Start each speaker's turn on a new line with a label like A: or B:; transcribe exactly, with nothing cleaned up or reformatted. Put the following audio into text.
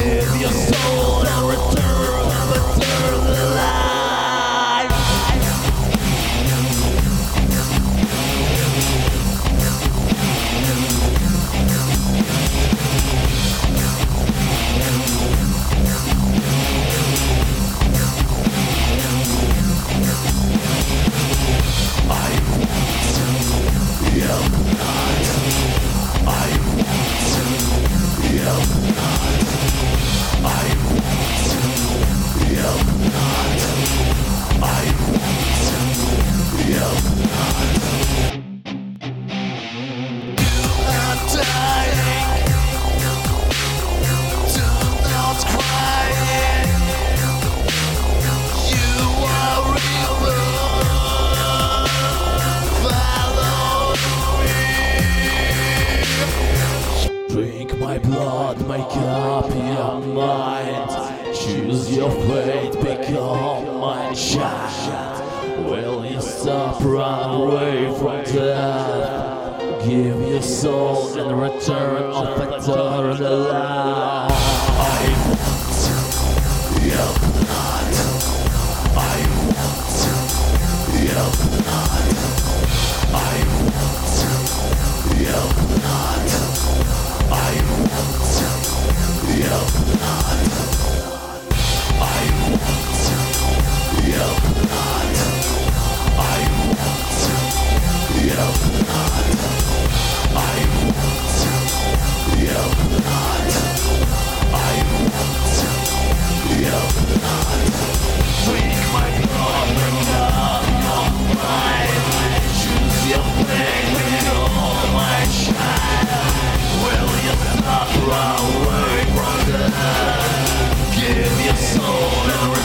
A: Give your soul and return of eternal life. Drink my blood, make up your mind. Choose your fate, become my child. Will you stop, run away from death? Give your soul in return of eternal life. I want your blood. I want your blood. I want your blood. I want your blood. I want your blood. I want your blood. I want your blood. I want your blood. Drink my blood, bring up your mind. Choose your fate, bring on my child. Will you stop, run away from death? Give your soul and